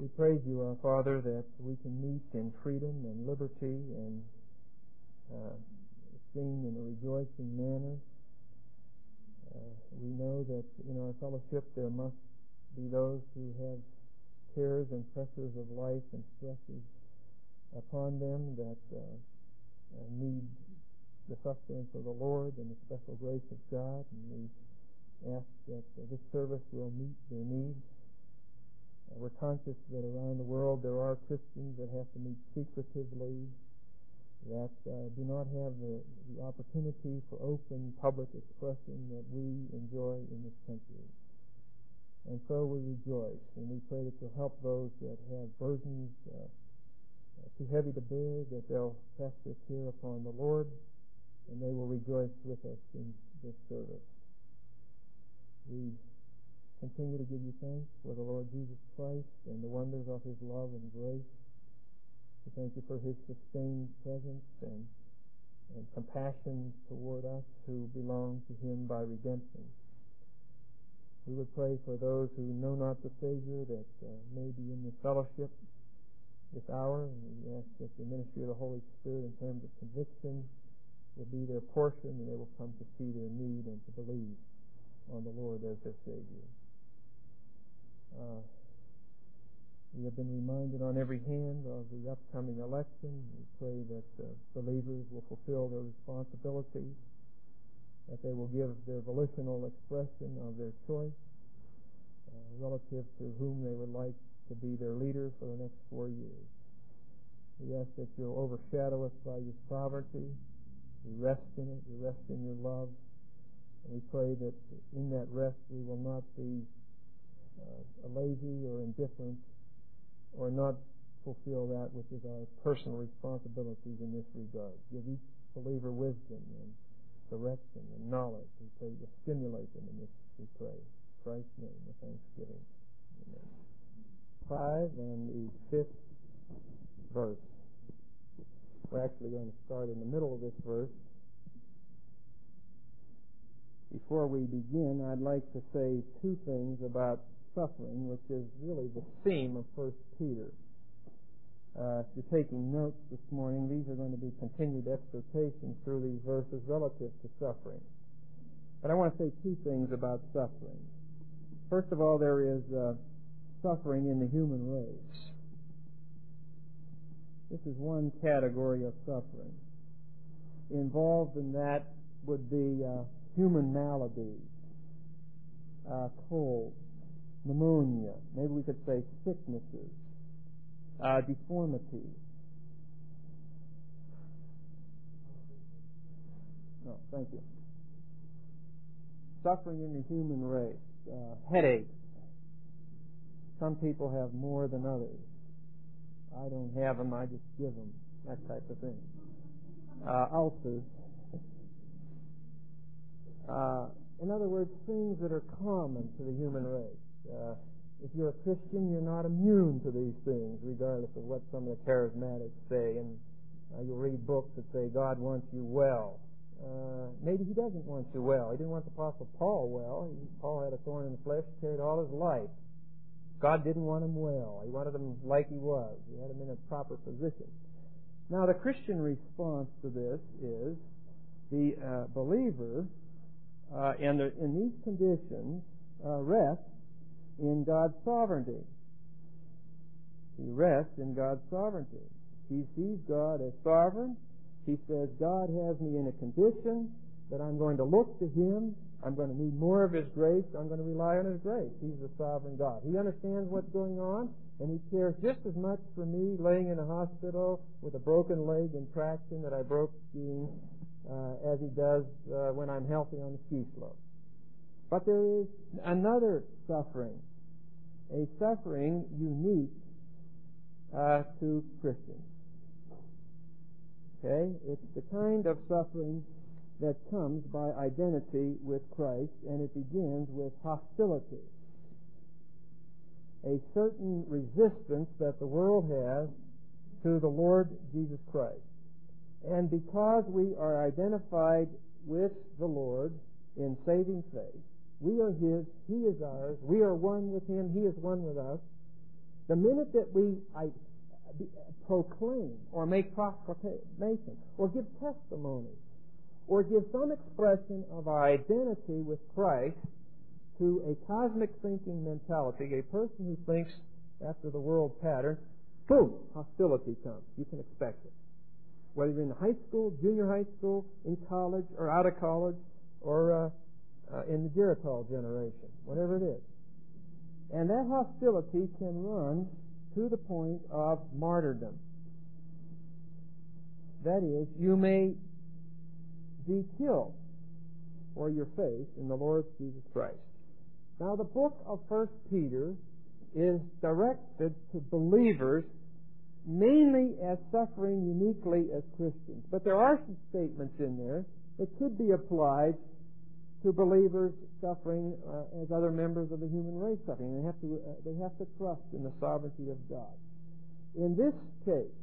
We praise you, our Father, that we can meet in freedom and liberty and sing in a rejoicing manner. We know that in our fellowship there must be those who have cares and pressures of life and stresses upon them that need the sustenance of the Lord and the special grace of God, and we ask that this service will meet their needs. We're conscious that around the world there are Christians that have to meet secretively, that do not have the opportunity for open public expression that we enjoy in this country. And so we rejoice, and we pray that you'll help those that have burdens too heavy to bear, that they'll cast their care upon the Lord, and they will rejoice with us in this service. We continue to give you thanks for the Lord Jesus Christ and the wonders of His love and grace. We thank you for His sustained presence and compassion toward us who belong to Him by redemption. We would pray for those who know not the Savior that may be in this fellowship this hour, and we ask that the ministry of the Holy Spirit in terms of conviction will be their portion, and they will come to see their need and to believe on the Lord as their Savior. We have been reminded on every hand of the upcoming election. We pray that believers will fulfill their responsibilities, that they will give their volitional expression of their choice relative to whom they would like to be their leader for the next 4 years. We ask that you'll overshadow us by your sovereignty. We rest in it. We rest in your love. And we pray that in that rest we will not be lazy or indifferent or not fulfill that which is our personal responsibilities in this regard. Give each believer wisdom and direction and knowledge. We pray to stimulate them in this, we pray. In Christ's name with thanksgiving. Amen. 5 and the 5th verse. We're actually going to start in the middle of this verse. Before we begin, I'd like to say two things about suffering, which is really the theme of 1 Peter. If you're taking notes this morning, these are going to be continued exhortations through these verses relative to suffering. But I want to say two things about suffering. First of all, there is suffering in the human race. This is one category of suffering. Involved in that would be human maladies, colds, pneumonia, maybe we could say sicknesses, deformities. No, thank you. Suffering in the human race, headaches. Some people have more than others. I don't have them, I just give them, that type of thing. Ulcers. In other words, things that are common to the human race. If you're a Christian, you're not immune to these things, regardless of what some of the charismatics say. And you'll read books that say God wants you well. Maybe He doesn't want you well. He didn't want the Apostle Paul well. Paul had a thorn in the flesh, carried all his life. God didn't want him well. He wanted him like he was. He had him in a proper position. Now, the Christian response to this is the believer, in these conditions, rests in God's sovereignty. He rests in God's sovereignty. He sees God as sovereign. He says, God has me in a condition that I'm going to look to Him. I'm going to need more of His grace. I'm going to rely on His grace. He's the sovereign God. He understands what's going on, and He cares just as much for me laying in a hospital with a broken leg and traction that I broke skiing as He does when I'm healthy on the ski slope. But there is another suffering, a suffering unique to Christians. Okay? It's the kind of suffering that comes by identity with Christ, and it begins with hostility. A certain resistance that the world has to the Lord Jesus Christ. And because we are identified with the Lord in saving faith, we are His, He is ours, we are one with Him, He is one with us, The minute that we proclaim or make proclamation or give testimony or give some expression of our identity with Christ to a cosmic thinking mentality, a person who thinks after the world pattern, boom, hostility comes. You can expect it. Whether you're in high school, junior high school, in college, or out of college, or in the Geritol generation, whatever it is. And that hostility can run to the point of martyrdom. That is, you may be killed for your faith in the Lord Jesus Christ. Now, the book of 1 Peter is directed to believers mainly as suffering uniquely as Christians. But there are some statements in there that could be applied to believers suffering as other members of the human race suffering. They have to trust in the sovereignty of God. In this case,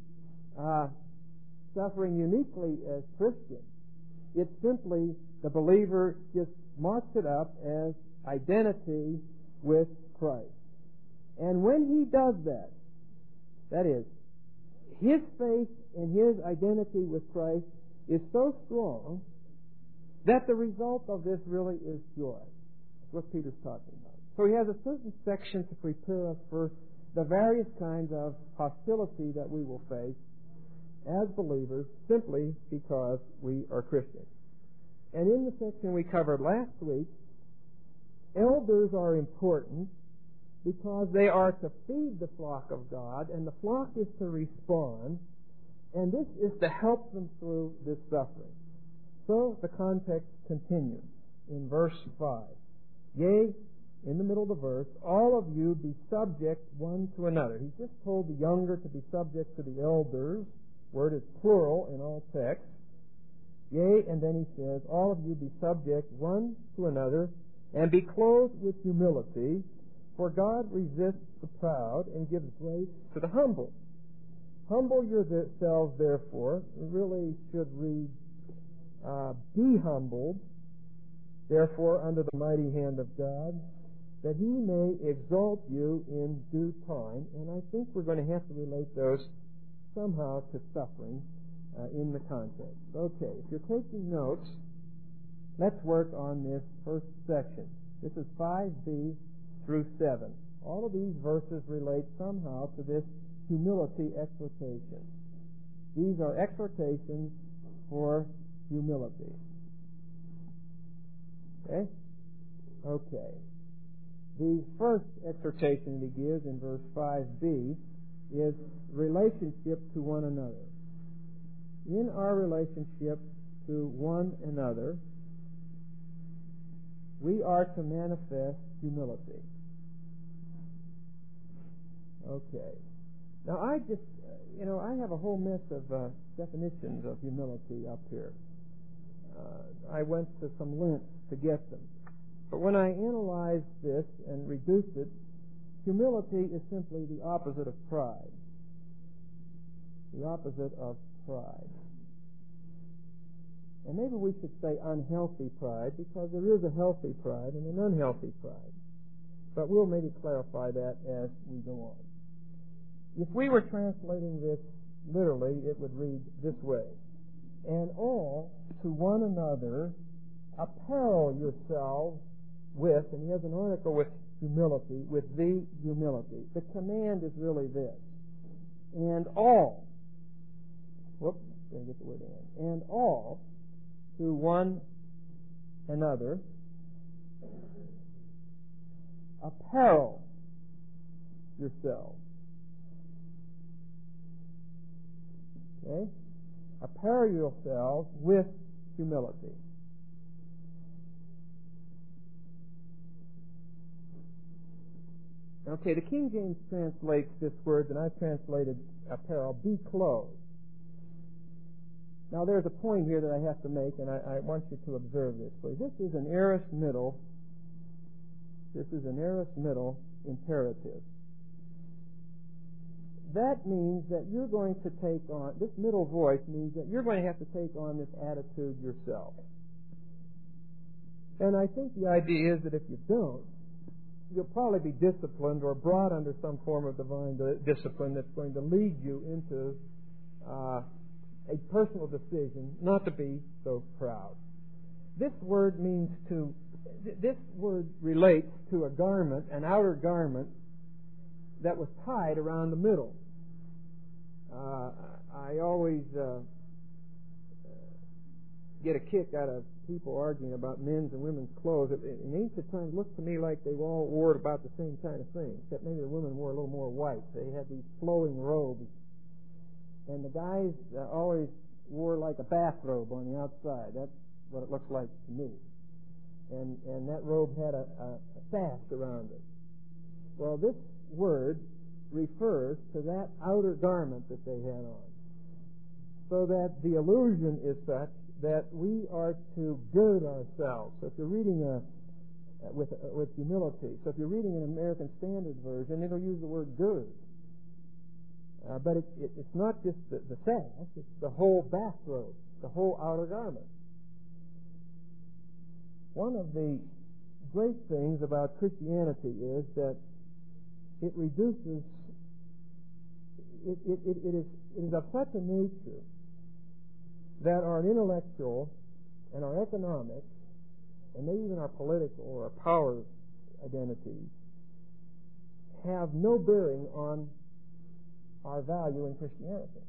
suffering uniquely as Christians, it's simply the believer just marks it up as identity with Christ. And when he does that, that is, his faith and his identity with Christ is so strong that the result of this really is joy. That's what Peter's talking about. So he has a certain section to prepare us for the various kinds of hostility that we will face as believers simply because we are Christians. And in the section we covered last week, elders are important because they are to feed the flock of God, and the flock is to respond, and this is to help them through this suffering. So the context continues in verse 5. Yea, in the middle of the verse, all of you be subject one to another. He's just told the younger to be subject to the elders. Word is plural in all texts. Yea, and then he says, all of you be subject one to another, and be clothed with humility, for God resists the proud and gives grace to the humble. Humble yourselves, therefore. We really should read, be humbled, therefore, under the mighty hand of God, that he may exalt you in due time. And I think we're going to have to relate those somehow to suffering in the context. Okay, if you're taking notes, let's work on this first section. This is 5b through 7. All of these verses relate somehow to this humility exhortation. These are exhortations for humility. Okay? Okay. The first exhortation he gives in verse 5b is relationship to one another. In our relationship to one another, we are to manifest humility. Okay. Now I just, I have a whole mess of definitions of humility up here. I went to some links to get them. But when I analyzed this and reduced it, humility is simply the opposite of pride. The opposite of pride. And maybe we should say unhealthy pride, because there is a healthy pride and an unhealthy pride. But we'll maybe clarify that as we go on. If we were translating this literally, it would read this way. And all to one another apparel yourselves with, and he has an article with humility, with the humility. The command is really this. And all, didn't get the word in. And all to one another apparel yourselves. Okay? Apparel yourselves with humility. Okay, the King James translates this word, and I've translated apparel, be clothed. Now there's a point here that I have to make, and I want you to observe this, please. This is an aorist middle. This is an aorist middle imperative. That means that you're going to take on, this middle voice means that you're going to have to take on this attitude yourself. And I think the idea is that if you don't, you'll probably be disciplined or brought under some form of divine discipline that's going to lead you into a personal decision not to be so proud. This word relates to a garment, an outer garment that was tied around the middle. I always get a kick out of people arguing about men's and women's clothes. In ancient times, it looked to me like they all wore about the same kind of thing, except maybe the women wore a little more white. They had these flowing robes. And the guys always wore like a bathrobe on the outside. That's what it looked like to me. And that robe had a sash around it. Well, this word refers to that outer garment that they had on. So that the allusion is such that we are to gird ourselves. So if you're reading with humility, so if you're reading an American Standard Version, it'll use the word gird. But it's not just the sash, it's the whole bathrobe, the whole outer garment. One of the great things about Christianity is that it reduces, it is of such a nature that our intellectual and our economic and maybe even our political or our power identities have no bearing on our value in Christianity.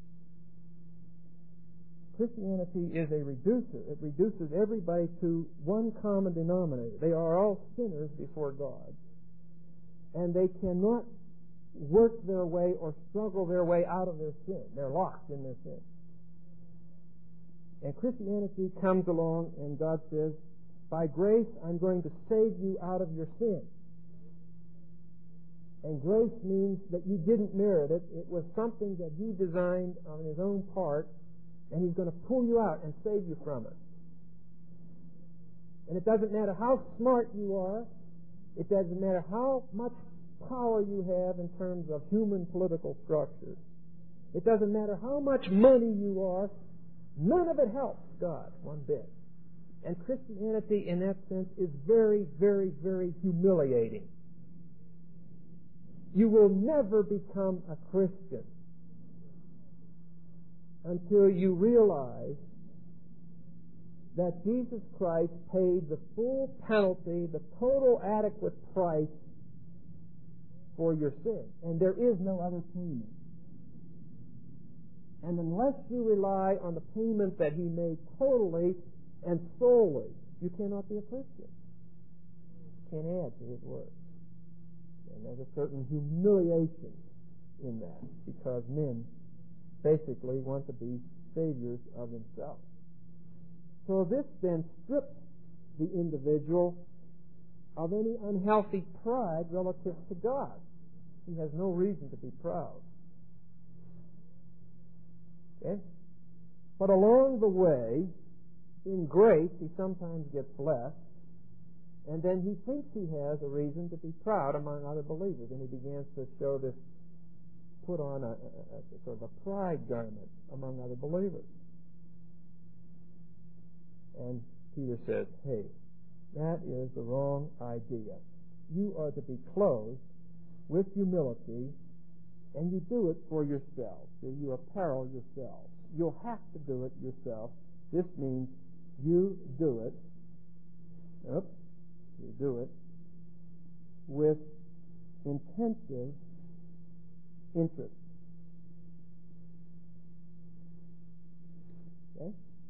Christianity is a reducer. It reduces everybody to one common denominator. They are all sinners before God, and they cannot work their way or struggle their way out of their sin. They're locked in their sin. And Christianity comes along and God says, by grace I'm going to save you out of your sin. And grace means that you didn't merit it. It was something that He designed on His own part, and He's going to pull you out and save you from it. And it doesn't matter how smart you are. It doesn't matter how much power you have in terms of human political structures. It doesn't matter how much money you are. None of it helps God one bit. And Christianity, in that sense, is very, very, very humiliating. You will never become a Christian until you realize that Jesus Christ paid the full penalty, the total adequate price for your sin. And there is no other payment. And unless you rely on the payment that He made totally and solely, you cannot be a Christian. You can't add to His word. And there's a certain humiliation in that, because men basically want to be saviors of themselves. So this then strips the individual of any unhealthy pride relative to God. He has no reason to be proud. Okay? But along the way, in grace, he sometimes gets blessed, and then he thinks he has a reason to be proud among other believers, and he begins to show this, put on a sort of a pride garment among other believers. And Peter says, hey, that is the wrong idea. You are to be clothed with humility, and you do it for yourself. You apparel yourself. You'll have to do it yourself. This means you do it. You do it with intensive interest. Okay?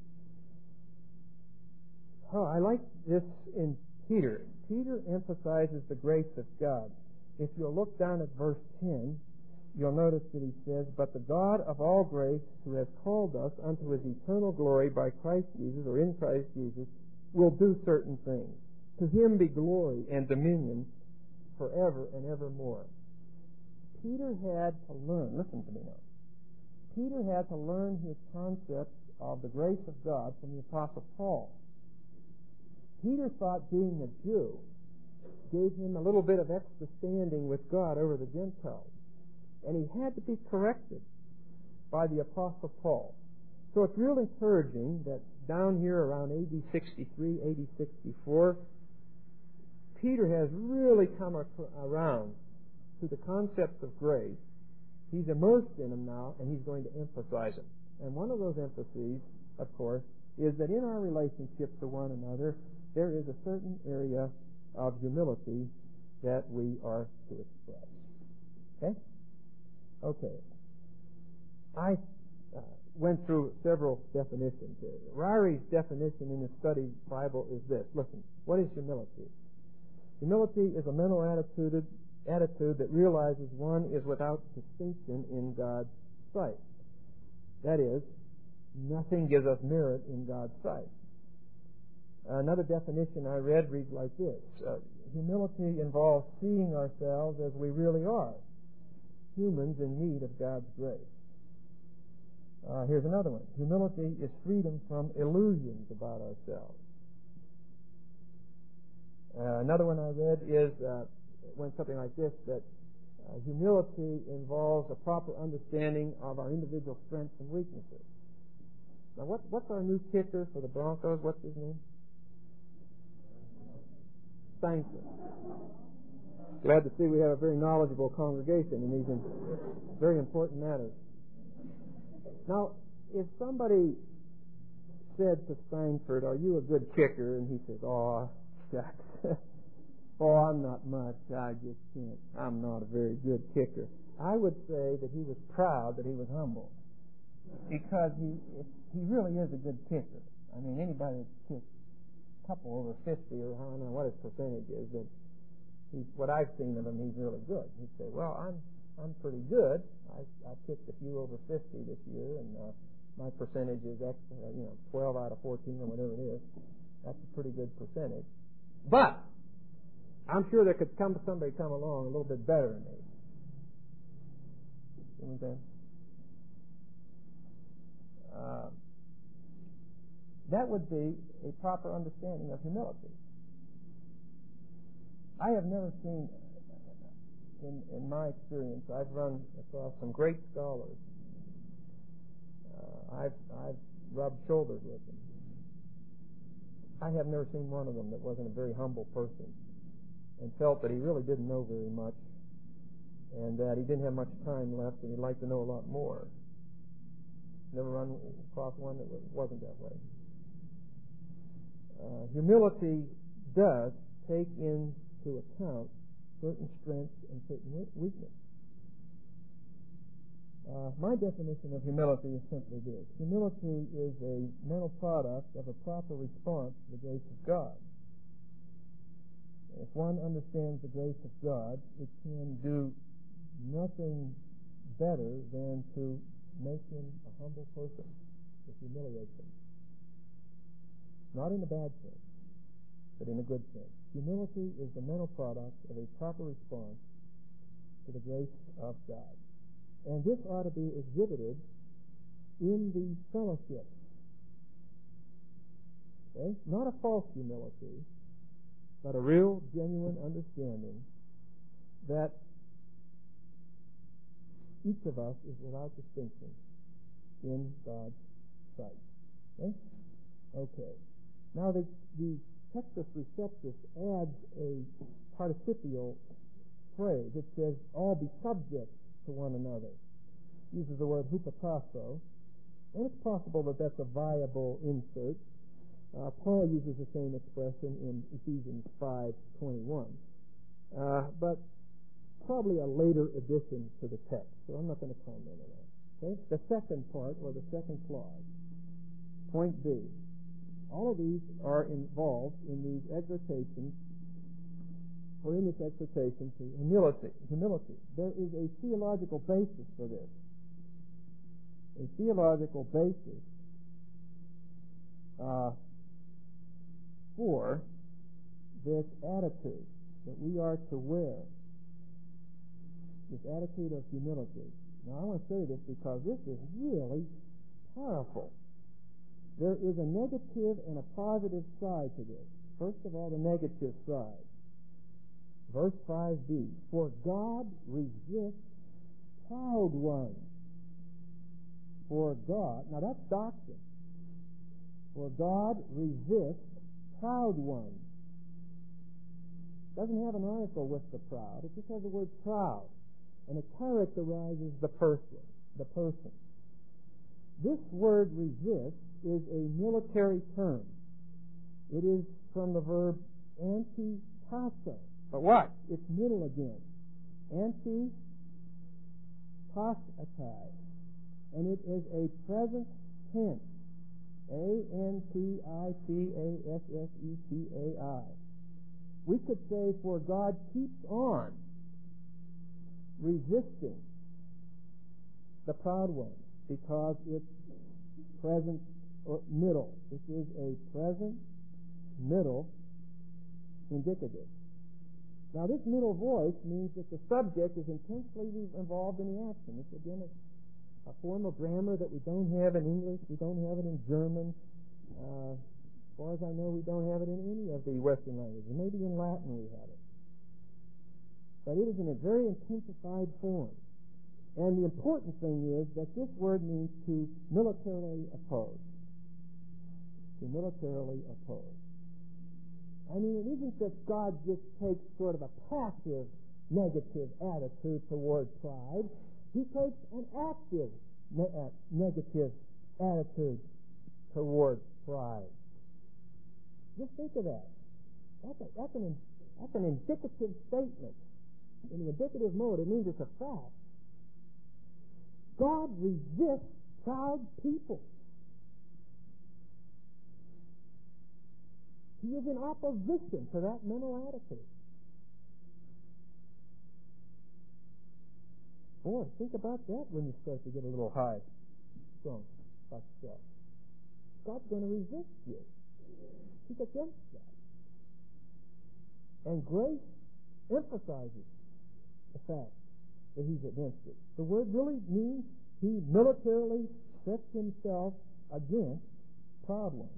Oh, I like this in Peter. Peter emphasizes the grace of God. If you'll look down at verse 10, you'll notice that he says, but the God of all grace, who has called us unto His eternal glory by Christ Jesus, or in Christ Jesus, will do certain things. To Him be glory and dominion forever and evermore. Peter had to learn, listen to me now, Peter had to learn his concept of the grace of God from the Apostle Paul. Peter thought being a Jew gave him a little bit of extra standing with God over the Gentiles. And he had to be corrected by the Apostle Paul. So it's real encouraging that down here around AD 63, AD 64, Peter has really come around to the concepts of grace. He's immersed in them now, and he's going to emphasize them. And one of those emphases, of course, is that in our relationship to one another, there is a certain area of humility that we are to express. Okay? Okay. I went through several definitions. Ryrie's definition in his study Bible is this. Listen, what is humility? Humility is a mental attitude that realizes one is without distinction in God's sight. That is, nothing gives us merit in God's sight. Another definition I read reads like this. Humility involves seeing ourselves as we really are, humans in need of God's grace. Here's another one. Humility is freedom from illusions about ourselves. Another one I read went something like this, that humility involves a proper understanding of our individual strengths and weaknesses. Now, what's our new kicker for the Broncos? What's his name? Steinson. Glad to see we have a very knowledgeable congregation in these very important matters. Now, if somebody said to Steinford, "Are you a good kicker?" and he says, "Oh, shucks. Oh, I'm not much. I just can't. I'm not a very good kicker," I would say that he was proud, that he was humble, because he really is a good kicker. I mean, anybody that kicks a couple over 50, or I don't know what his percentage is, but what I've seen of him, he's really good. He'd say, "Well, I'm pretty good. I kicked a few over 50 this year, and my percentage is 12 out of 14 or whatever it is. That's a pretty good percentage. But I'm sure there could somebody come along a little bit better than me." You know what I'm saying? That would be a proper understanding of humility. I have never seen, in my experience, I've run across some great scholars. I've rubbed shoulders with them. I have never seen one of them that wasn't a very humble person and felt that he really didn't know very much and that he didn't have much time left and he'd like to know a lot more. Never run across one that wasn't that way. Humility does take into account certain strengths and certain weaknesses. My definition of humility is simply this. Humility is a mental product of a proper response to the grace of God. If one understands the grace of God, it can do nothing better than to make him a humble person, to humiliate him. Not in a bad sense, but in a good sense. Humility is the mental product of a proper response to the grace of God. And this ought to be exhibited in the fellowship. Okay? Not a false humility, but a real, genuine understanding that each of us is without distinction in God's sight. Okay? Okay. Now the Textus Receptus adds a participial phrase. It says, "all be subject to one another." Uses the word hupotasso, and it's possible that that's a viable insert. Paul uses the same expression in Ephesians 5:21, but probably a later addition to the text, so I'm not going to comment on that. Okay? The second part, or the second clause, point B. All of these are involved in these exhortations, or in this exhortation to humility. There is a theological basis for this. A theological basis for this attitude that we are to wear, this attitude of humility. Now, I want to say this because this is really powerful. There is a negative and a positive side to this. First of all, the negative side. Verse 5b, "For God resists proud ones." For God, now that's doctrine. For God resists proud ones. Doesn't have an article with the proud. It just has the word proud. And it characterizes the person. The person. This word resist is a military term. It is from the verb antitasso. But what? It's middle again. Antitassatai. And it is a present tense. Antitassetai. We could say, for God keeps on resisting the proud one, because it's present or middle. This is a present middle indicative. Now, this middle voice means that the subject is intensely involved in the action. It's again a form of grammar that we don't have in English. We don't have it in German. As far as I know, we don't have it in any of the Western languages. Maybe in Latin we have it. But it is in a very intensified form. And the important thing is that this word means to militarily oppose. To militarily oppose. I mean, it isn't that God just takes sort of a passive negative attitude toward pride. He takes an active negative attitude toward pride. Just think of that. That's an indicative statement. In the indicative mode, it means it's a fact. God resists proud people. He is in opposition to that mental attitude. Boy, think about that when you start to get a little high strung about yourself. God's going to resist you. He's against that. And grace emphasizes the fact that he's against it. The word really means he militarily sets himself against proud ones.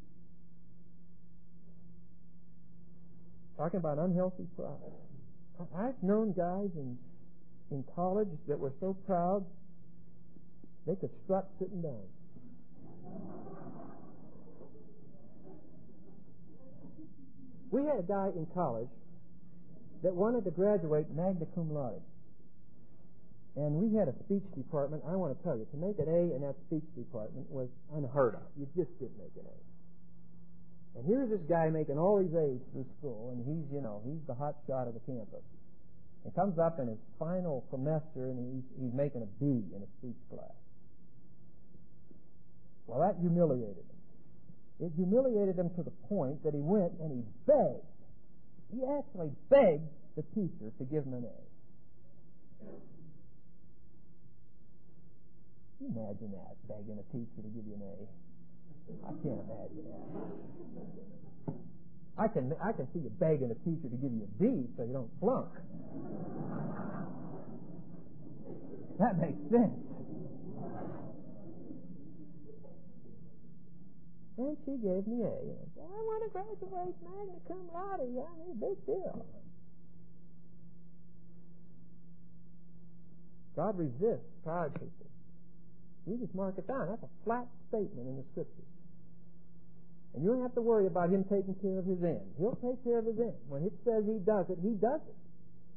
Talking about unhealthy pride. I've known guys in college that were so proud they could strut sitting down. We had a guy in college that wanted to graduate magna cum laude. And we had a speech department. I want to tell you, to make an A in that speech department was unheard of. You just didn't make an A. And here's this guy making all these A's through school, and he's the hot shot of the campus. He comes up in his final semester, and he's making a B in a speech class. Well, that humiliated him. It humiliated him to the point that he went and he begged. He actually begged the teacher to give him an A. Can you imagine that, begging a teacher to give you an A? I can't imagine that. I can see you begging a teacher to give you a B so you don't flunk. That makes sense. And she gave me A. I want to graduate magna cum laude. I mean, big deal. God resists proud people. You just mark it down. That's a flat statement in the Scriptures. And you don't have to worry about him taking care of his end. He'll take care of his end. When it says he does it, he does it.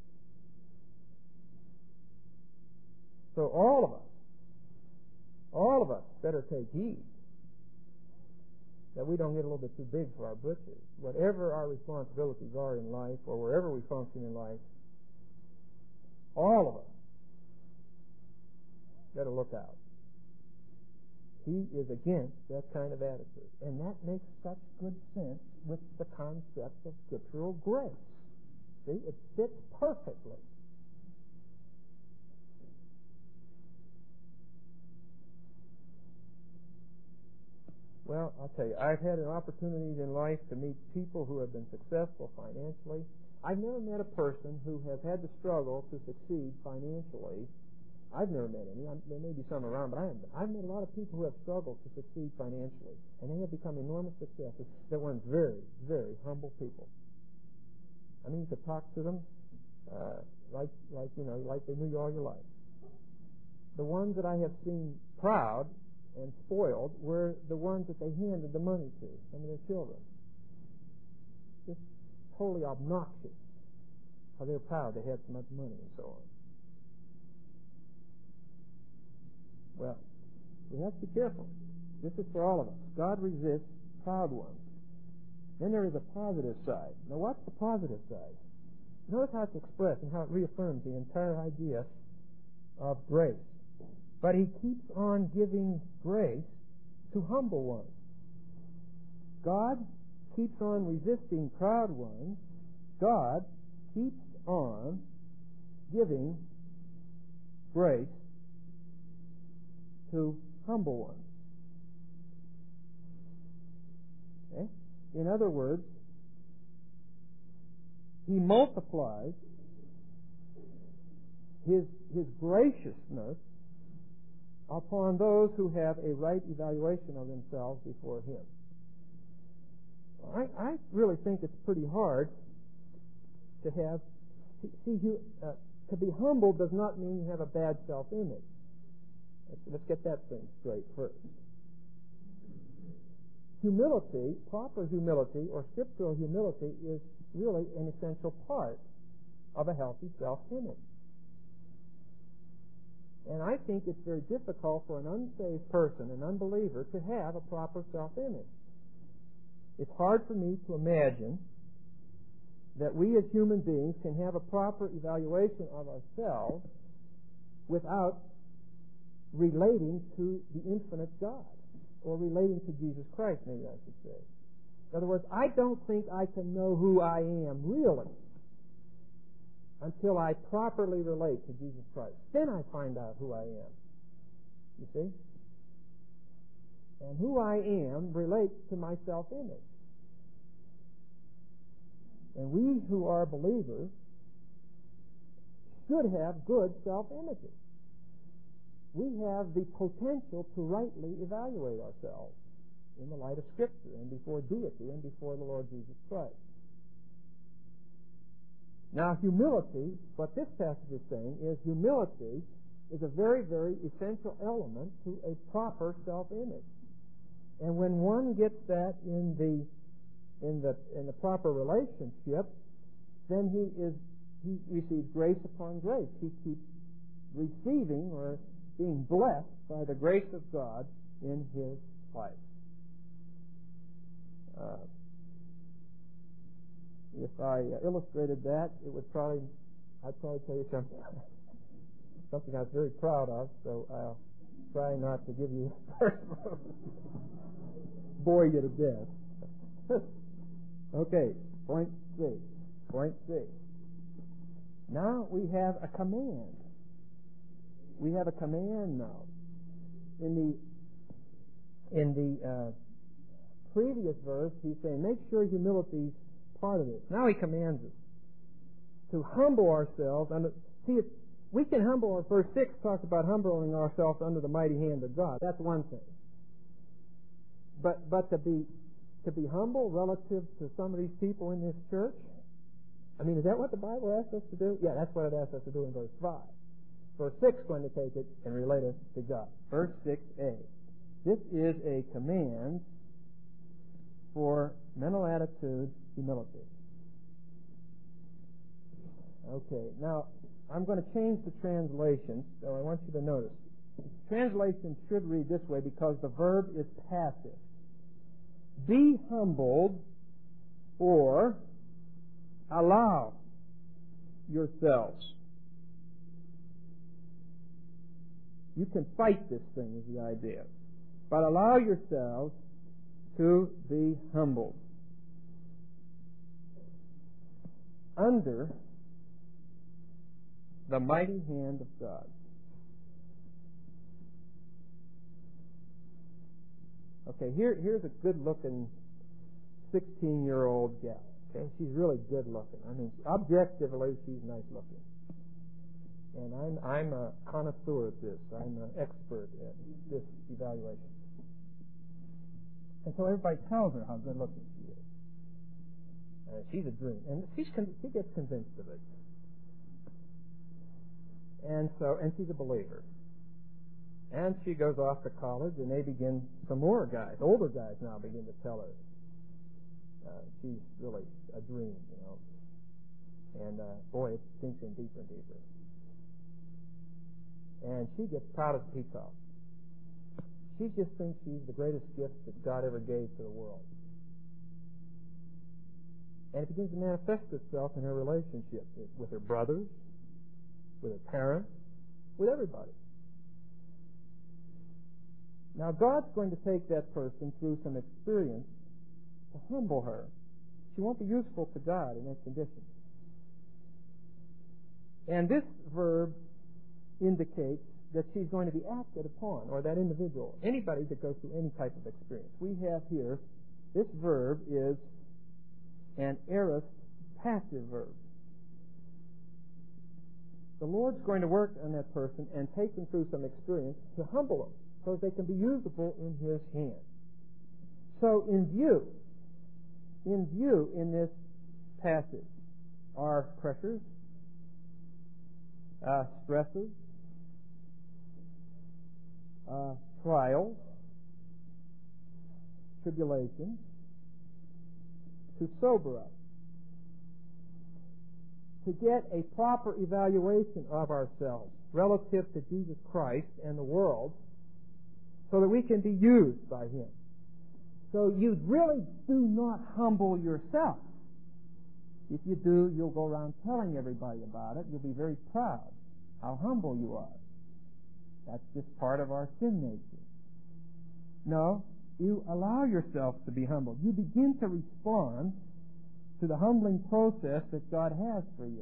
So all of us better take heed that we don't get a little bit too big for our britches. Whatever our responsibilities are in life, or wherever we function in life, all of us better look out. He is against that kind of attitude. And that makes such good sense with the concept of scriptural grace. See, it fits perfectly. Well, I'll tell you, I've had an opportunity in life to meet people who have been successful financially. I've never met a person who has had to struggle to succeed financially. I've never met any. There may be some around, but I've met a lot of people who have struggled to succeed financially, and they have become enormous successes. They're one very, very humble people. I mean, you could talk to them like they knew you all your life. The ones that I have seen proud and spoiled were the ones that they handed the money to, some of their children. Just totally obnoxious How they were proud they had so much money and so on. Well, we have to be careful. This is for all of us. God resists proud ones. Then there is a positive side. Now, what's the positive side? Notice how it's expressed and how it reaffirms the entire idea of grace. But he keeps on giving grace to humble ones. God keeps on resisting proud ones. God keeps on giving grace to humble ones. Okay? In other words, he multiplies his graciousness upon those who have a right evaluation of themselves before him. I really think it's pretty hard to have... to be humble does not mean you have a bad self-image. Let's get that thing straight first. Humility, proper humility, or scriptural humility, is really an essential part of a healthy self-image. And I think it's very difficult for an unsaved person, an unbeliever, to have a proper self-image. It's hard for me to imagine that we as human beings can have a proper evaluation of ourselves without relating to the infinite God, or relating to Jesus Christ, maybe I should say. In other words, I don't think I can know who I am really until I properly relate to Jesus Christ. Then I find out who I am. You see? And who I am relates to my self-image. And we who are believers should have good self-images. We have the potential to rightly evaluate ourselves in the light of Scripture and before deity and before the Lord Jesus Christ. Now, humility, what this passage is saying is humility is a very, very essential element to a proper self-image. And when one gets that in the proper relationship, then he receives grace upon grace. He keeps receiving or being blessed by the grace of God in his life. If I illustrated that, I'd probably tell you something I was very proud of, so I'll try not to give you bore you to death. Okay, point C. Now we have a command. We have a command now. In the previous verse, he's saying, make sure humility's part of this. Now he commands us to humble ourselves. We can humble. Verse 6 talks about humbling ourselves under the mighty hand of God. That's one thing. But to be humble relative to some of these people in this church, I mean, is that what the Bible asks us to do? Yeah, that's what it asks us to do in verse 5. Verse 6 is going to take it and relate it to God. Verse 6a. This is a command for mental attitude humility. Okay, now I'm going to change the translation, so I want you to notice. Translation should read this way because the verb is passive. Be humbled or allow yourselves. You can fight this thing is the idea. But allow yourselves to be humbled under the mighty hand of God. Okay, here's a good-looking 16-year-old gal. Okay, she's really good-looking. I mean, objectively, she's nice-looking. And I'm a connoisseur at this. I'm an expert at this evaluation. And so everybody tells her how good-looking she is. She's a dream. And she gets convinced of it. And she's a believer. And she goes off to college, and some more guys, older guys now begin to tell her she's really a dream, you know. And, boy, it sinks in deeper and deeper. And she gets proud as a peacock. She just thinks she's the greatest gift that God ever gave to the world. And it begins to manifest itself in her relationship with her brothers, with her parents, with everybody. Now, God's going to take that person through some experience to humble her. She won't be useful to God in that condition. And this verb indicates that she's going to be acted upon, or that individual, anybody that goes through any type of experience. We have here, this verb is an aorist passive verb. The Lord's going to work on that person and take them through some experience to humble them so that they can be usable in His hand. So in view in this passage are pressures, stresses, trials, tribulations, to sober us, to get a proper evaluation of ourselves relative to Jesus Christ and the world, so that we can be used by Him. So you really do not humble yourself. If you do, you'll go around telling everybody about it. You'll be very proud how humble you are. That's just part of our sin nature. No, you allow yourself to be humbled. You begin to respond to the humbling process that God has for you.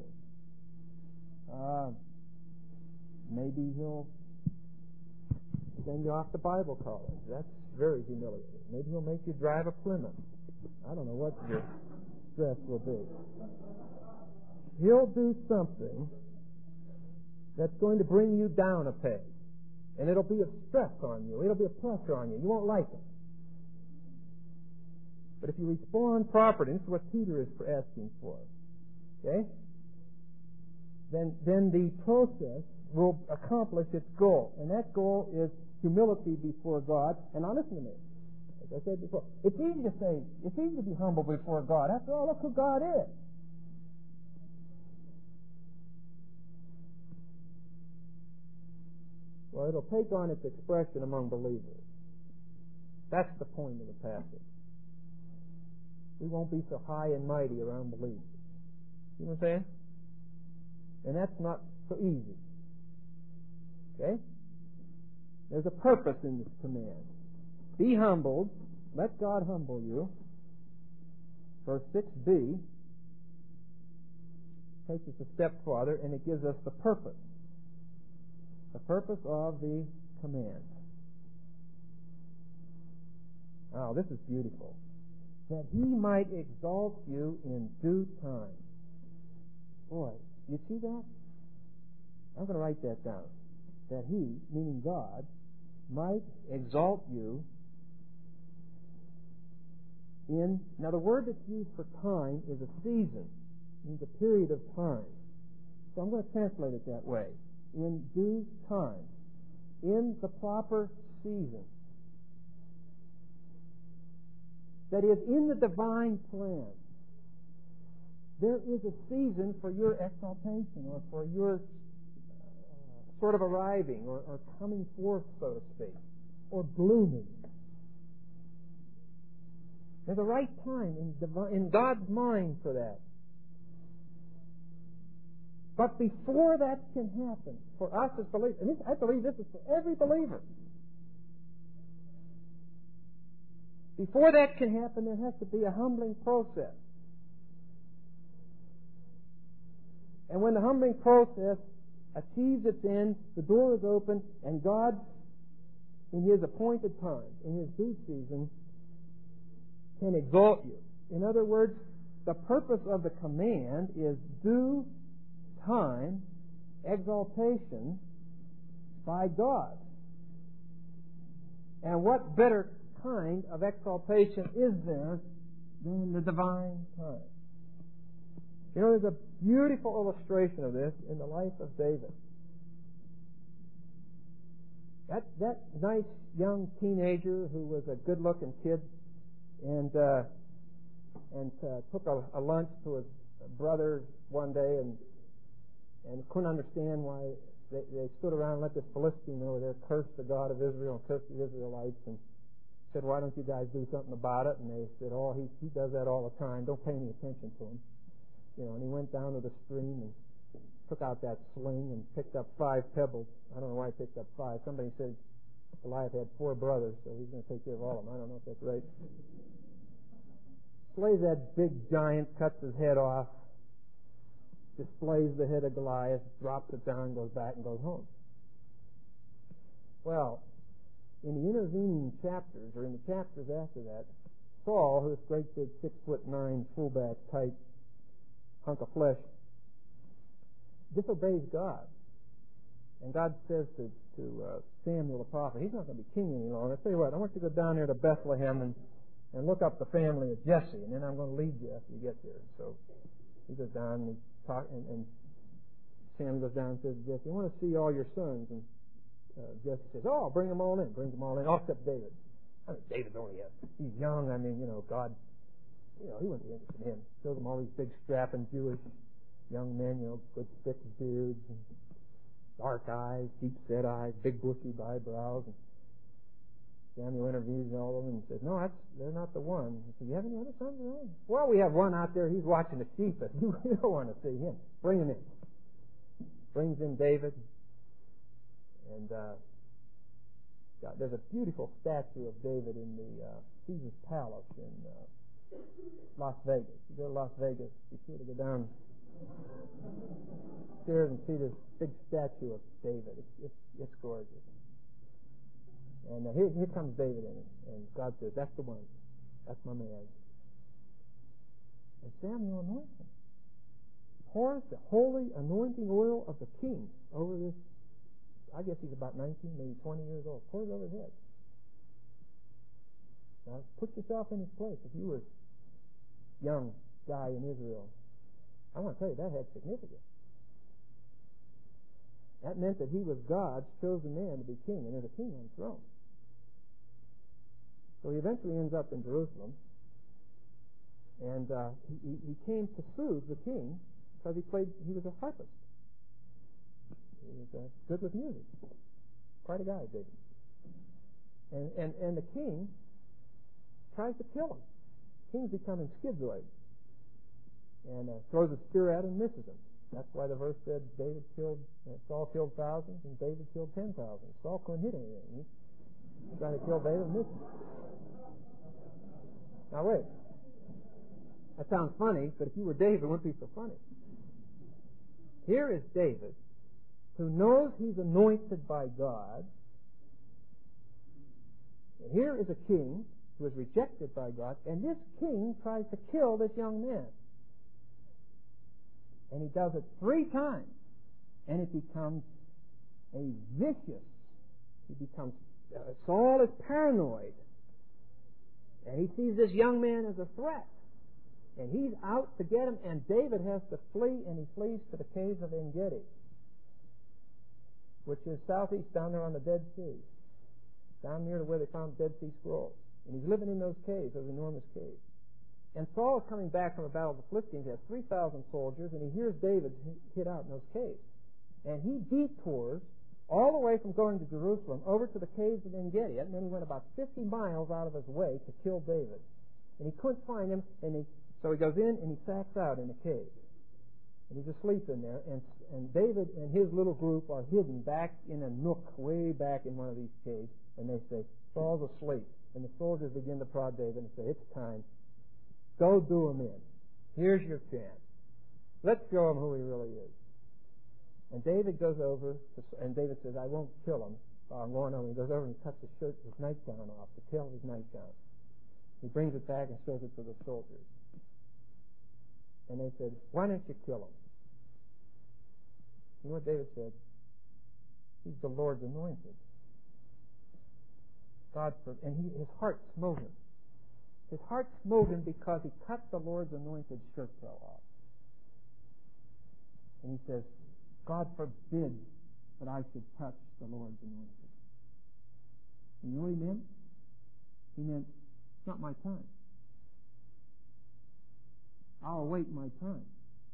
Maybe He'll send you off to Bible college. That's very humiliating. Maybe He'll make you drive a Plymouth. I don't know what your stress will be. He'll do something that's going to bring you down a peg. And it'll be a stress on you. It'll be a pressure on you. You won't like it. But if you respond properly, this is what Peter is asking for, okay? Then the process will accomplish its goal. And that goal is humility before God. And now listen to me. As I said before, it's easy to say, it's easy to be humble before God. After all, look who God is. Well, it'll take on its expression among believers. That's the point of the passage. We won't be so high and mighty around believers. You know what I'm saying? And that's not so easy. Okay? There's a purpose in this command. Be humbled. Let God humble you. Verse 6b takes us a step farther, and it gives us the purpose. The purpose of the command. Oh, this is beautiful. That He might exalt you in due time. Boy, you see that? I'm going to write that down. That He, meaning God, might exalt you in... Now, the word that's used for time is a season. It means a period of time. So I'm going to translate it that way. In due time. In the proper season. That is, in the divine plan, there is a season for your exaltation or for your sort of arriving or coming forth, so to speak, or blooming. There's a right time in God's mind for that. But before that can happen, for us as believers, and I believe this is for every believer, before that can happen, there has to be a humbling process. And when the humbling process achieves its end, the door is open, and God, in His appointed time, in His due season, can exalt you. In other words, the purpose of the command is due time, exaltation by God. And what better kind of exaltation is there than the divine time? You know, there's a beautiful illustration of this in the life of David. That nice young teenager who was a good-looking kid and took a lunch to his brothers one day and couldn't understand why they stood around and let this Philistine over there curse the God of Israel and curse the Israelites, and said, why don't you guys do something about it? And they said, oh, he does that all the time. Don't pay any attention to him. And he went down to the stream and took out that sling and picked up 5 pebbles. I don't know why he picked up 5. Somebody said Goliath had 4 brothers, so he's going to take care of all of them. I don't know if that's right. Slays that big giant, cuts his head off, displays the head of Goliath, drops it down, goes back and goes home. Well, in the intervening chapters, or in the chapters after that, Saul, this great big 6'9" fullback type hunk of flesh, disobeys God. And God says to Samuel the prophet, he's not going to be king any longer. I tell you what, I want you to go down there to Bethlehem and look up the family of Jesse, and then I'm going to lead you after you get there. So he goes down and and Samuel goes down and says to Jesse, I want to see all your sons. And Jesse says, oh, bring them all in. Brings them all in, all except David. I mean, David's only he's young. I mean, God, he wouldn't be interested in him. Shows him all these big strapping Jewish young men, good thick beards and dark eyes, deep set eyes, big bushy eyebrows. And Samuel interviews all of them and says, no, they're not the one. He said, you have any other sons around? Well, we have one out there. He's watching the sheep, but you don't want to see him. Bring him in. Brings in David. And there's a beautiful statue of David in the Caesar's Palace in Las Vegas. You go to Las Vegas, be sure to go down stairs and see this big statue of David. It's gorgeous. And here comes David in it, and God says, that's the one. That's my man. And Samuel anoints him. Pours the holy anointing oil of the king over this. I guess he's about 19, maybe 20 years old. Pours over his head. Now, put yourself in his place. If you were a young guy in Israel, I want to tell you, that had significance. That meant that he was God's chosen man to be king, and there's a king on the throne. So he eventually ends up in Jerusalem, and he came to soothe the king because he was a harpist. He was good with music. Quite a guy, David. And the king tries to kill him. The king's becoming schizoid and throws a spear at him and misses him. That's why the verse said Saul killed thousands and David killed 10,000. Saul couldn't hit anything. He's trying to kill David and miss him. Now wait. That sounds funny, but if you were David, it wouldn't be so funny. Here is David, who knows he's anointed by God. And here is a king who is rejected by God, and this king tries to kill this young man. And he does it 3 times, and it becomes a vicious. Saul is paranoid, and he sees this young man as a threat, and he's out to get him, and David has to flee, and he flees to the caves of En-Gedi, which is southeast down there on the Dead Sea, down near to where they found Dead Sea Scrolls. And he's living in those caves, those enormous caves. And Saul is coming back from a battle of the Philistines. He has 3,000 soldiers, and he hears David hid out in those caves. And he detours all the way from going to Jerusalem over to the caves of En-Gedi. And then he went about 50 miles out of his way to kill David. And he couldn't find him, so he goes in and he sacks out in a cave. And he's asleep in there, and David and his little group are hidden back in a nook way back in one of these caves, and they say, Saul's asleep. And the soldiers begin to prod David and say, it's time. Go do him in. Here's your chance. Let's show him who he really is. And David goes over, and David says, I won't kill him. I'm going home. He goes over and cuts his nightgown off, the tail of his nightgown. He brings it back and shows it to the soldiers. And they said, why don't you kill him? You know what David said? He's the Lord's anointed. His heart smote him. His heart smote him because he cut the Lord's anointed shirt tail off. And he says, God forbid that I should touch the Lord's anointed. And you know what he meant? He meant, it's not my time. I'll await my time.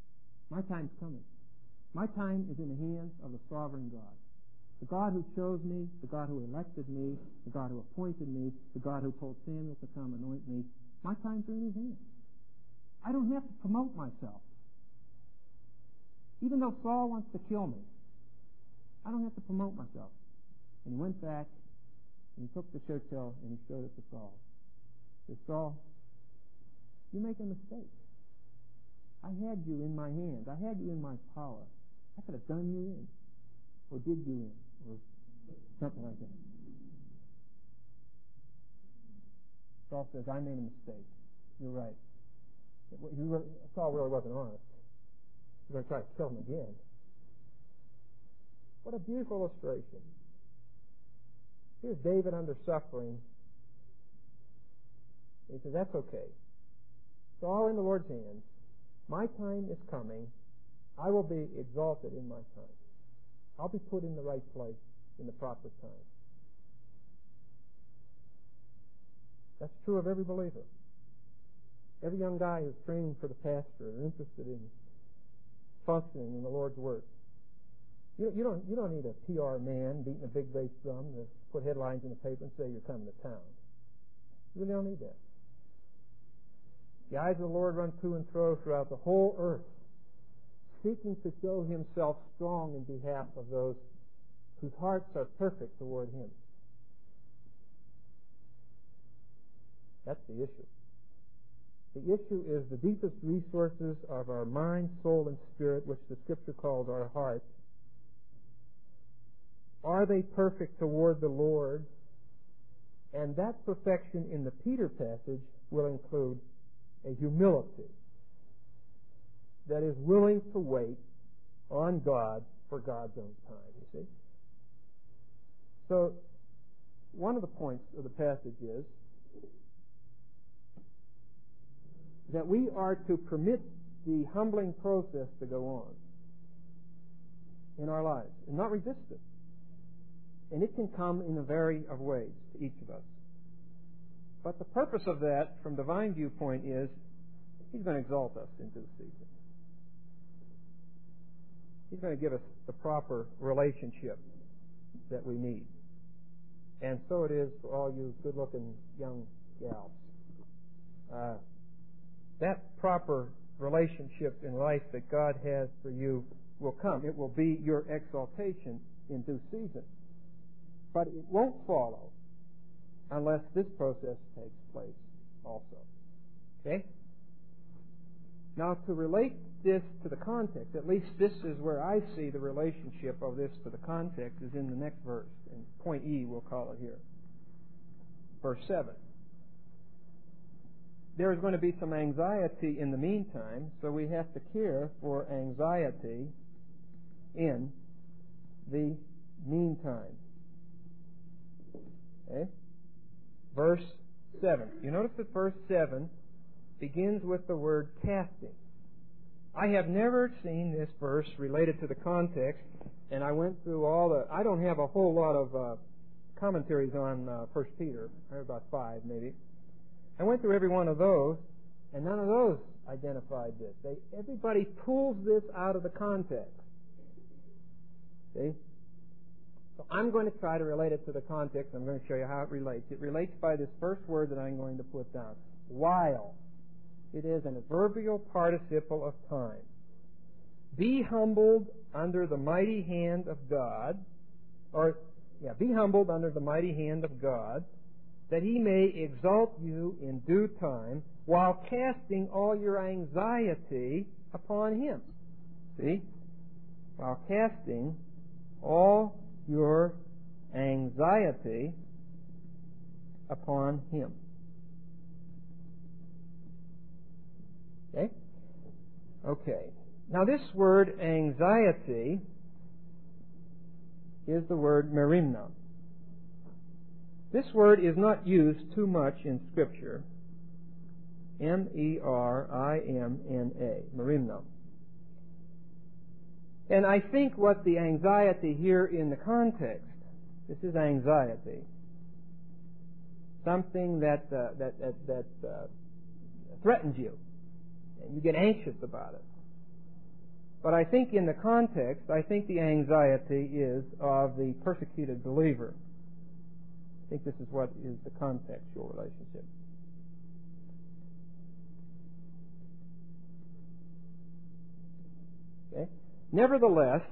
My time's coming. My time is in the hands of the sovereign God. The God who chose me, the God who elected me, the God who appointed me, the God who told Samuel to come anoint me. My times are in His hands. I don't have to promote myself. Even though Saul wants to kill me, I don't have to promote myself. And he went back, and he took the showtel, and he showed it to Saul. He said, Saul, you make a mistake. I had you in my hand. I had you in my power. I could have done you in, or did you in, or something like that. Saul says, I made a mistake. You're right. Saul really wasn't honest. He's going to try to kill him again. What a beautiful illustration. Here's David under suffering. He says, that's okay. It's all in the Lord's hands. My time is coming. I will be exalted in my time. I'll be put in the right place in the proper time. That's true of every believer. Every young guy who's training for the pastor or interested in functioning in the Lord's work. You don't need a PR man beating a big bass drum to put headlines in the paper and say you're coming to town. You really don't need that. The eyes of the Lord run to and fro throughout the whole earth, seeking to show Himself strong in behalf of those whose hearts are perfect toward Him. That's the issue. The issue is the deepest resources of our mind, soul, and spirit, which the Scripture calls our heart. Are they perfect toward the Lord? And that perfection in the Peter passage will include a humility that is willing to wait on God for God's own time, you see. So, one of the points of the passage is that we are to permit the humbling process to go on in our lives and not resist it. And it can come in a variety of ways to each of us. But the purpose of that, from divine viewpoint, is He's going to exalt us into the season. He's going to give us the proper relationship that we need. And so it is for all you good-looking young gals. That proper relationship in life that God has for you will come. It will be your exaltation in due season. But it won't follow unless this process takes place also. Okay? Now, to relate this to the context, at least this is where I see the relationship of this to the context, is in the next verse. In point E, we'll call it here. Verse 7. There is going to be some anxiety in the meantime, so we have to care for anxiety in the meantime. Okay? Verse 7. You notice that verse 7 begins with the word casting. I have never seen this verse related to the context, and I went through I don't have a whole lot of commentaries on 1 Peter. I have about 5 maybe. I went through every one of those, and none of those identified this. Everybody pulls this out of the context. See? So I'm going to try to relate it to the context. I'm going to show you how it relates. It relates by this first word that I'm going to put down. While. It is an adverbial participle of time. Be humbled under the mighty hand of God, be humbled under the mighty hand of God, that He may exalt you in due time, while casting all your anxiety upon Him. See? While casting all your anxiety upon Him. Okay? Okay. Now this word anxiety is the word merimna. This word is not used too much in Scripture. M-E-R-I-M-N-A. Merimna. And I think what the anxiety here in the context, this is anxiety. Something that threatens you. And you get anxious about it. But I think in the context, I think the anxiety is of the persecuted believer. I think this is what is the contextual relationship. Okay. Nevertheless,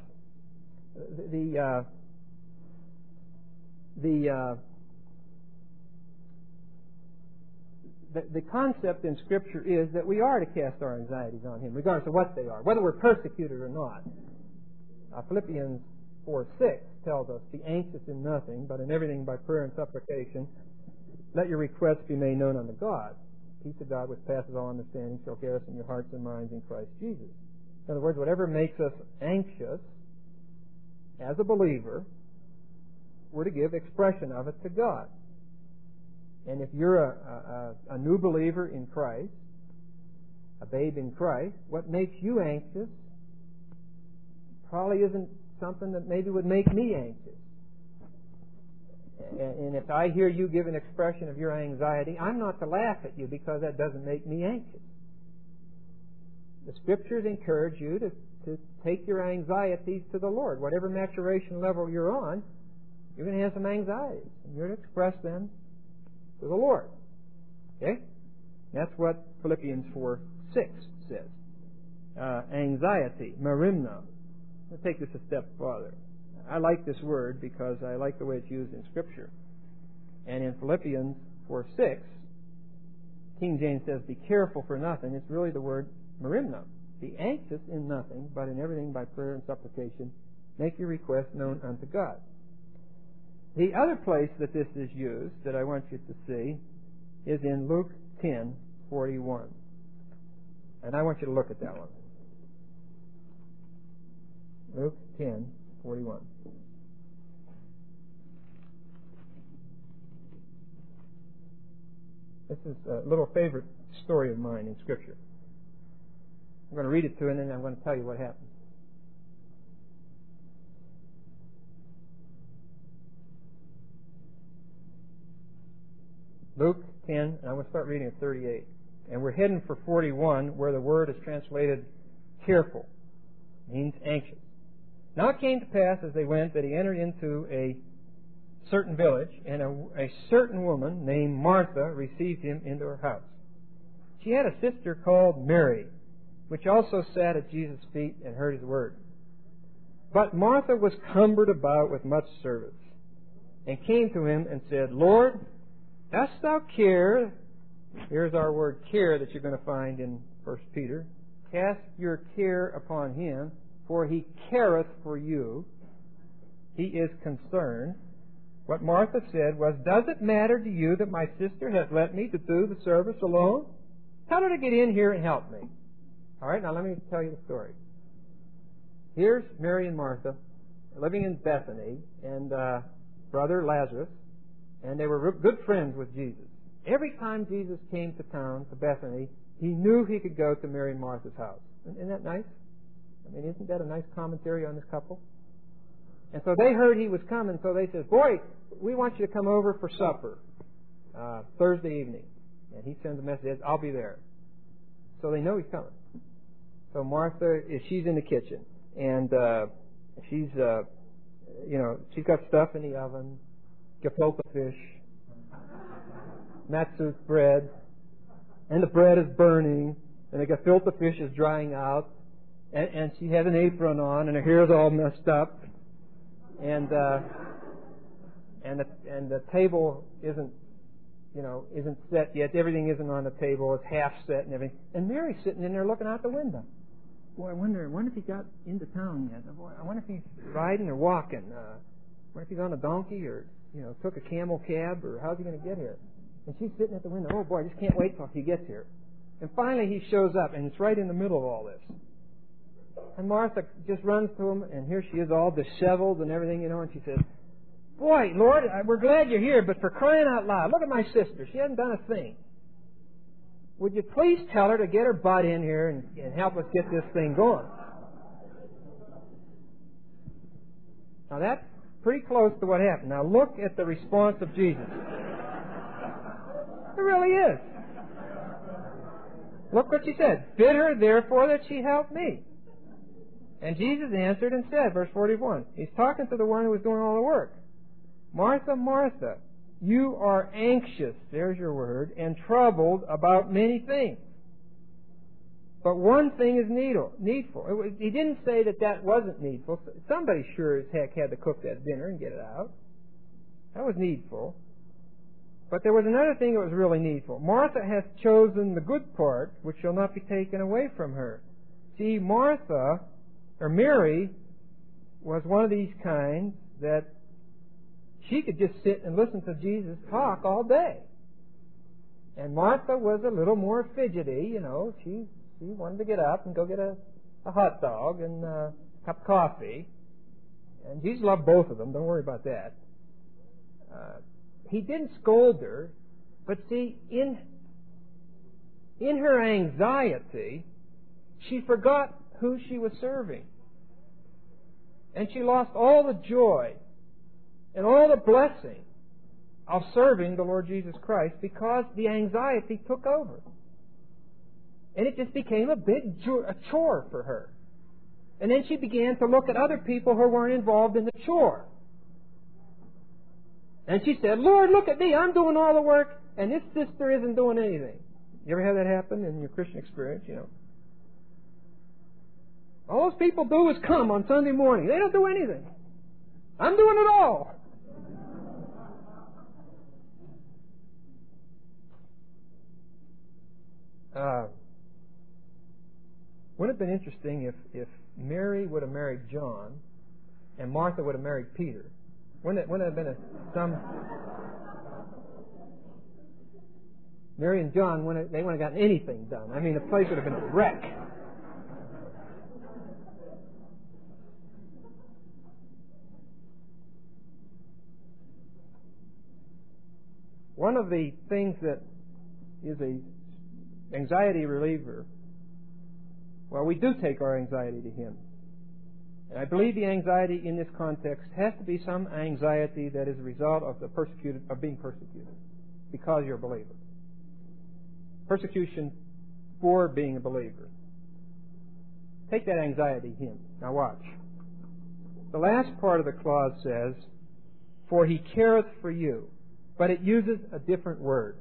the concept in Scripture is that we are to cast our anxieties on Him, regardless of what they are, whether we're persecuted or not. Philippians 4:6 tells us, "Be anxious in nothing, but in everything by prayer and supplication, let your requests be made known unto God. The peace of God, which passes all understanding, shall garrison your hearts and minds in Christ Jesus." In other words, whatever makes us anxious as a believer, we're to give expression of it to God. And if you're a new believer in Christ, a babe in Christ, what makes you anxious probably isn't something that maybe would make me anxious. And if I hear you give an expression of your anxiety, I'm not to laugh at you because that doesn't make me anxious. The Scriptures encourage you to take your anxieties to the Lord. Whatever maturation level you're on, you're going to have some anxieties, and you're to express them to the Lord. Okay? That's what Philippians 4:6 says. Anxiety, merimna. Let's take this a step farther. I like this word because I like the way it's used in Scripture. And in Philippians 4:6, King James says, "Be careful for nothing." It's really the word merimna. Be anxious in nothing, but in everything by prayer and supplication, make your requests known unto God. The other place that this is used, that I want you to see, is in Luke 10:41. And I want you to look at that one. Luke 10:41. This is a little favorite story of mine in Scripture. I'm going to read it to you, and then I'm going to tell you what happened. Luke 10, and I'm going to start reading at 38. And we're heading for 41, where the word is translated careful. Means anxious. Now it came to pass as they went that he entered into a certain village, and a certain woman named Martha received him into her house. She had a sister called Mary, which also sat at Jesus' feet and heard his word. But Martha was cumbered about with much service, and came to him and said, "Lord, dost thou care?" Here's our word care that you're going to find in 1 Peter. "Cast your care upon him, for he careth for you." He is concerned. What Martha said was, "Does it matter to you that my sister has let me to do the service alone? Tell her to get in here and help me." All right, now let me tell you the story. Here's Mary and Martha living in Bethany, and brother Lazarus, and they were good friends with Jesus. Every time Jesus came to town, to Bethany, he knew he could go to Mary and Martha's house. Isn't that nice? I mean, isn't that a nice commentary on this couple? And so they heard he was coming, so they said, "Boy, we want you to come over for supper Thursday evening." And he sends a message, "I'll be there." So they know he's coming. So Martha, she's in the kitchen, and she's got stuff in the oven, gefilte fish, matzah bread, and the bread is burning, and the gefilte fish is drying out, and she has an apron on, and her hair is all messed up, and the table isn't set yet. Everything isn't on the table. It's half set and everything. And Mary's sitting in there looking out the window. Boy, I wonder if he got into town yet. Boy, I wonder if he's riding or walking. I wonder if he's on a donkey or, took a camel cab, or how's he going to get here? And she's sitting at the window. Oh, boy, I just can't wait till he gets here. And finally he shows up, and it's right in the middle of all this. And Martha just runs to him, and here she is all disheveled and everything, and she says, "Boy, Lord, we're glad you're here, but for crying out loud, look at my sister. She hasn't done a thing. Would you please tell her to get her butt in here and help us get this thing going?" Now that's pretty close to what happened. Now look at the response of Jesus. It really is. Look what she said. "Bid her therefore that she help me." And Jesus answered and said, verse 41, He's talking to the one who was doing all the work. Martha, Martha, you are anxious, there's your word, and troubled about many things. But one thing is needful. He didn't say that wasn't needful. Somebody sure as heck had to cook that dinner and get it out. That was needful. But there was another thing that was really needful. Martha hath chosen the good part, which shall not be taken away from her. See, Mary was one of these kinds that she could just sit and listen to Jesus talk all day. And Martha was a little more fidgety, She wanted to get up and go get a hot dog and a cup of coffee. And Jesus loved both of them. Don't worry about that. He didn't scold her, but see, in her anxiety, she forgot who she was serving. And she lost all the joy and all the blessing of serving the Lord Jesus Christ because the anxiety took over. And it just became a big chore for her. And then she began to look at other people who weren't involved in the chore. And she said, Lord, look at me. I'm doing all the work, and this sister isn't doing anything. You ever had that happen in your Christian experience? All those people do is come on Sunday morning. They don't do anything. I'm doing it all. Wouldn't it have been interesting if Mary would have married John and Martha would have married Peter? Wouldn't it have been Mary and John, they wouldn't have gotten anything done. I mean, the place would have been a wreck. One of the things that is a anxiety reliever, well, we do take our anxiety to Him. And I believe the anxiety in this context has to be some anxiety that is a result of being persecuted because you're a believer. Persecution for being a believer. Take that anxiety to Him. Now watch. The last part of the clause says, for He careth for you. But it uses a different word.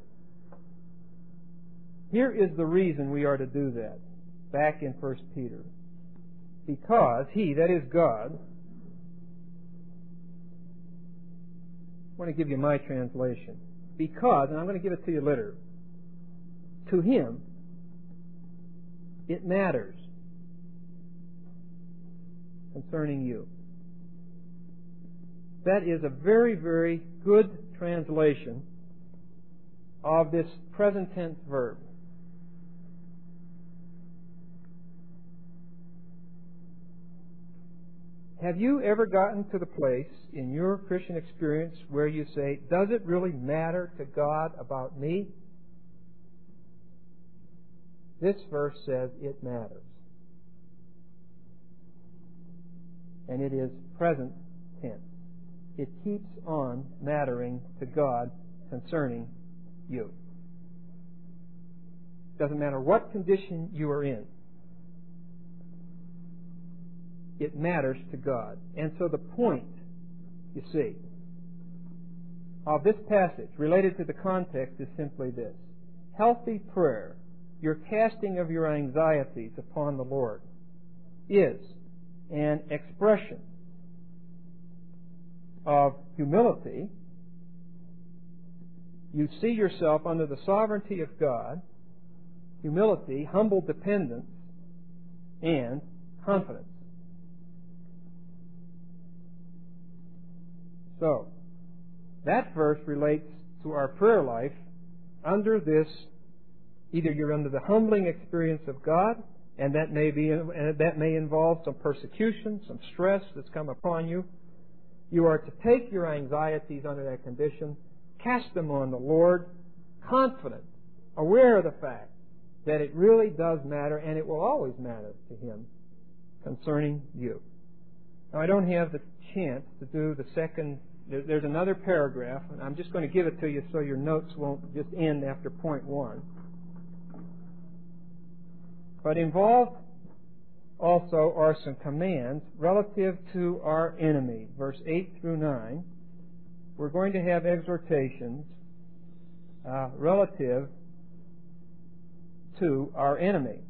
Here is the reason we are to do that. Back in 1 Peter. Because He, that is God, I want to give you my translation. Because, and I'm going to give it to you literally, to Him, it matters concerning you. That is a very, very good translation of this present tense verb. Have you ever gotten to the place in your Christian experience where you say, does it really matter to God about me? This verse says it matters. And it is present tense. It keeps on mattering to God concerning you. Doesn't matter what condition you are in. It matters to God. And so the point, you see, of this passage related to the context is simply this. Healthy prayer, your casting of your anxieties upon the Lord, is an expression of humility. You see yourself under the sovereignty of God, humility, humble dependence, and confidence. So, that verse relates to our prayer life under this, either you're under the humbling experience of God, and that may involve some persecution, some stress that's come upon you. You are to take your anxieties under that condition, cast them on the Lord, confident, aware of the fact that it really does matter, and it will always matter to Him concerning you. Now, I don't have the chance to do the second. There's another paragraph, and I'm just going to give it to you so your notes won't just end after point 1. But involved also are some commands relative to our enemy. Verse 8 through 9, we're going to have exhortations relative to our enemy,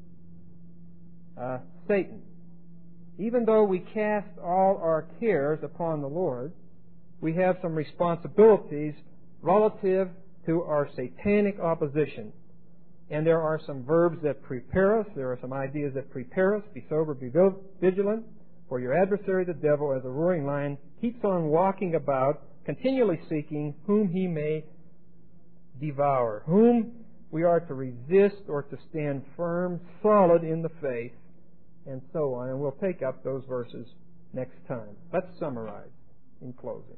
Satan. Even though we cast all our cares upon the Lord, we have some responsibilities relative to our satanic opposition. And there are some verbs that prepare us. There are some ideas that prepare us. Be sober, be vigilant, for your adversary, the devil, as a roaring lion, keeps on walking about, continually seeking whom he may devour, whom we are to resist or to stand firm, solid in the faith, and so on. And we'll take up those verses next time. Let's summarize in closing.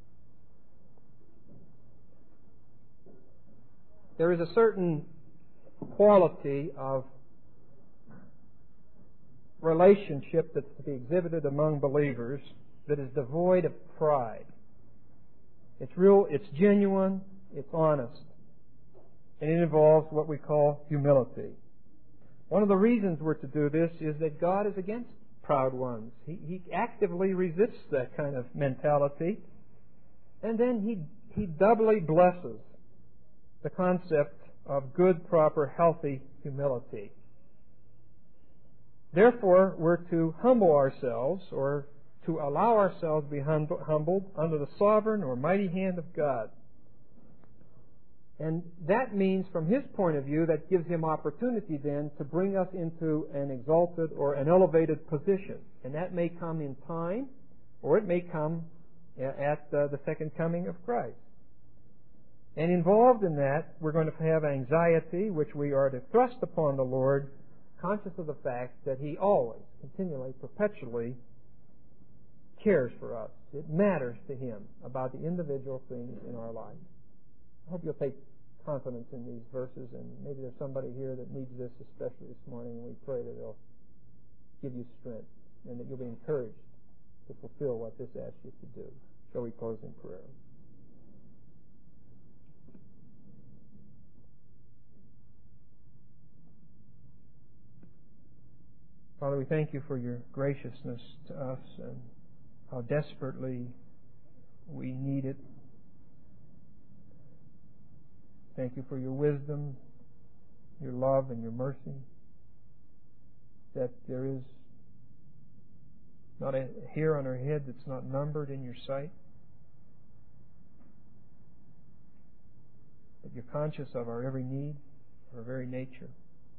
There is a certain quality of relationship that's to be exhibited among believers that is devoid of pride. It's real, it's genuine, it's honest, and it involves what we call humility. One of the reasons we're to do this is that God is against proud ones. He actively resists that kind of mentality, and then He doubly blesses the concept of good, proper, healthy humility. Therefore, we're to humble ourselves, or to allow ourselves to be humbled under the sovereign or mighty hand of God. And that means, from His point of view, that gives Him opportunity then to bring us into an exalted or an elevated position. And that may come in time, or it may come at the second coming of Christ. And involved in that, we're going to have anxiety, which we are to thrust upon the Lord, conscious of the fact that He always, continually, perpetually cares for us. It matters to Him about the individual things in our life. I hope you'll take confidence in these verses, and maybe there's somebody here that needs this especially this morning, and we pray that it'll give you strength and that you'll be encouraged to fulfill what this asks you to do. Shall we close in prayer? Father, we thank You for Your graciousness to us and how desperately we need it. Thank You for Your wisdom, Your love, and Your mercy, that there is not a hair on our head that's not numbered in Your sight, that You're conscious of our every need, our very nature,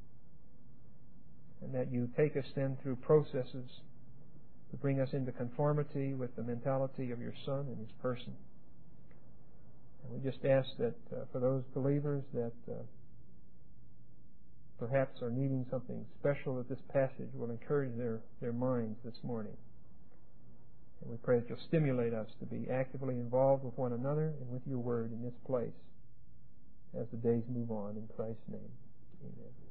and that You take us then through processes to bring us into conformity with the mentality of Your Son and His person. And we just ask that for those believers that perhaps are needing something special, that this passage will encourage their minds this morning. And we pray that You'll stimulate us to be actively involved with one another and with Your Word in this place as the days move on. In Christ's name, amen.